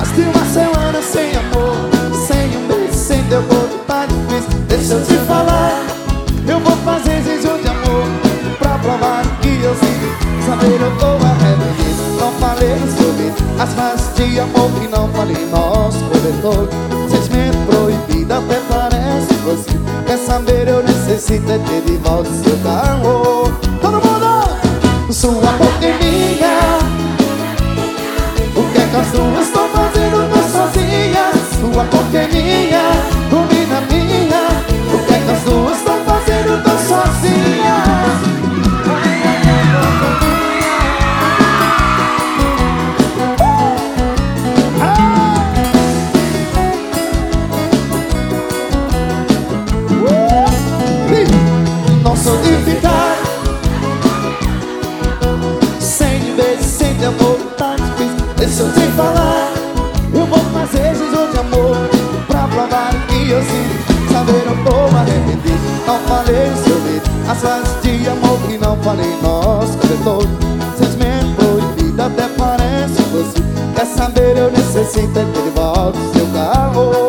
de uma semana sem amor, sem um beijo, sem teu corpo, tá difícil. Deixa eu te falar, eu vou fazer jejum de amor pra provar que eu sinto. Saber eu tô arrependido, não falei sobre as frases de amor que não falei nosso corretor. Sentimento proibido até parece você. Quer saber, eu necessito é ter de volta o seu carro. Todo mundo! Sua boca é minha. O que é que as duas estão fazendo? Tô sozinha. Sua boca é minha, comida minha. O que é que as duas estão fazendo? Tô sozinha. Não sou de ficar sem beijo, sem teu amor, tá difícil. Deixa eu te falar, eu vou fazer jejum de amor pra provar o que eu sinto. Saber eu tô arrependido, não falei sobre as frases de amor que não falei nosso corretor. Sentimento proibido até parece você. Quer saber, eu necessito é ter de volta o seu carro.